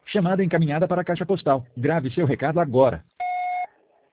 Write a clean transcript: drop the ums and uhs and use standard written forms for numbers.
Chamada encaminhada para a caixa postal. Grave seu recado agora.